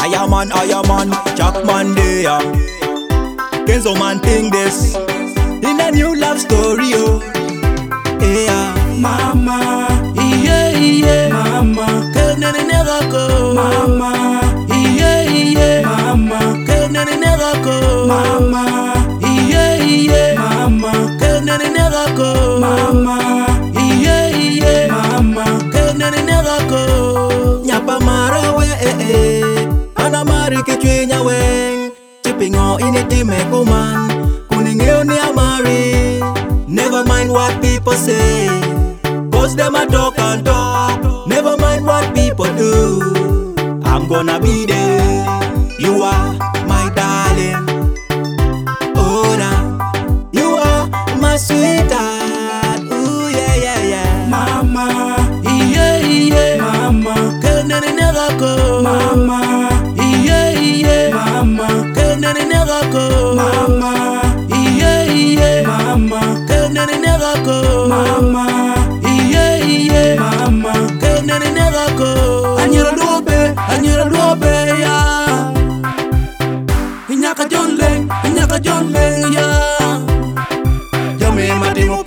I am on, Jack Monday. Kenzo man think this in a new love story, oh. Yeah, mama, yeah, yeah, mama, can never go, mama, yeah, yeah, mama, can never go, mama, yeah, yeah, mama, can never go, mama, yeah, yeah, mama, can never go. Nyapa mara we, ana mari kichwinya we, chipping on in it me kuman, kuning ni amari. Never mind what people say, cause them a talk and talk. Never mind what people do, I'm gonna be there. You are my darling, oh nah. You are my sweetheart, ooh yeah yeah yeah. Mama, yeah yeah, mama, can never go. Mama, yeah yeah, mama, can never go. Mama, yeah yeah, mama, can never go. Mama, yeah yeah, mama, can never go. Anyira dobe ya. Inyaka John Leng ya. Jame matimo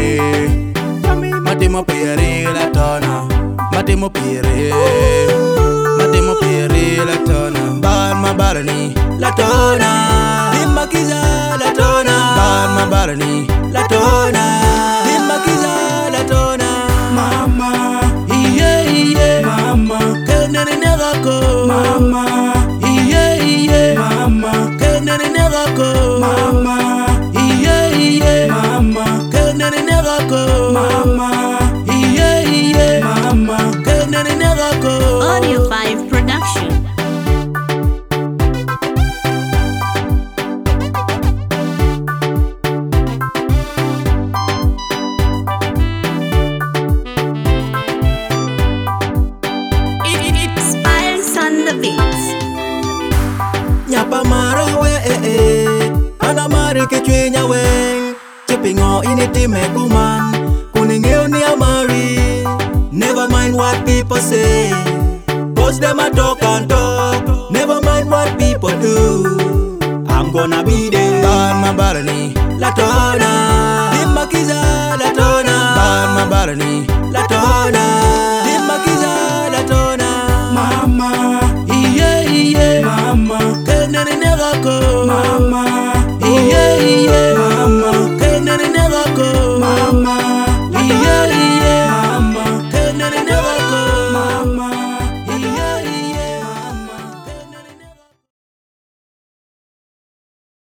pere la tona. Matimo pere la tona. Bar ma barani la tona. Dimakiza la tona. Bar ma barani la tona. Dimakiza la tona. Mama, yeah yeah, mama, can never go. Mama, yeah yeah, mama, can never go. Mama, yeah yeah, mama, can never go. Mama, yeah yeah, mama, can never go. Audio 5 Production. It's Files on the Beats. Nyapa mara we, ana mari kichwinya we, chipping on in it me kuman, kuning ni amari. Never mind what people say, cause them a talk and talk. Never mind what people do, I'm gonna be there. Bar ma barani la tona, dimakiza la tona. Bar ma barani